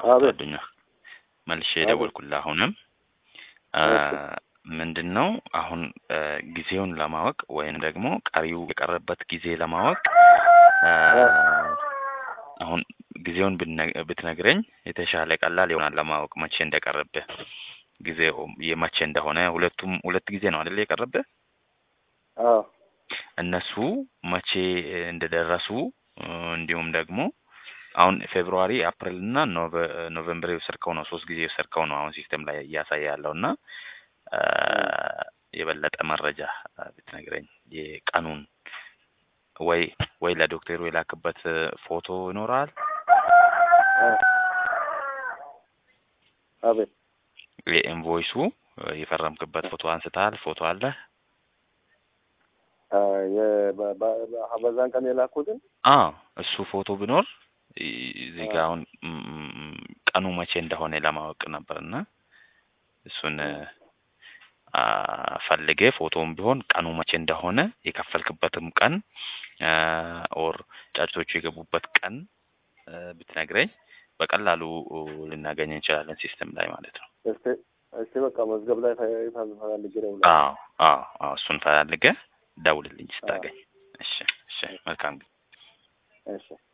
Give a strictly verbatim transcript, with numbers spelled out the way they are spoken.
አቤት አዱኛ መልሼ አቤት ደወልኩልህ። አሁንም እሺ ምንድነው አሁን ጊዜውን ለማወቅ ወይም ደግሞ ቀሪው የቀረበት ጊዜ ለማወቅ አሁን ጊዜውን ብትነግረኝ የተሻለ ቀላል ይሆናል ለማወቅ መቼ እንደቀረበ ጊዜው የመቼ እንደሆነ ሁለቱም ሁለት ጊዜ ነው አይደል የቀረበ አዎ እነሱ መቼ እንደደረሱ እንዲሁም ደግሞ አሁን ፌብሩዋሪ አፕሪል እና ኖቬምበር የወሰድከው ነው ሶስት ጊዜ የወሰድከው ነው አሁን ሲስተም ላይ ያሳያለውና የበለጠ መረጃ ብትነግረኝ የቀኑን ወይ ወይ ለዶክተሩ የላክበት ፎቶ ይኖራል አቤት የኢንቮይሱ የፈረምክበት ፎቶ አንስታል ፎቶ አለ በዛን ቀን የላኩትን አዎ እሱ ፎቶ ቢኖር እዚህ ጋር አሁን ቀኑ መቼ እንደሆነ ለማወቅ ነበርና እሱን ፈልጌ ፎቶውን ቢሆን ቀኑ መቼ እንደሆነ የከፈልክበትም ቀን ኦር ጫጭቶቹ የገቡበት ቀን ብትነግረኝ በቀላሉ ልናገኝ እንችላለን ሲስተም ላይ ማለት ነው። እሺ እሺ በቃ መዝገብ ላይ ፈልጌ ነው። አዎ አዎ አዎ እሱን ፈልጌ ደውልልኝ ስታገኝ። እሺ እሺ መልካም። እሺ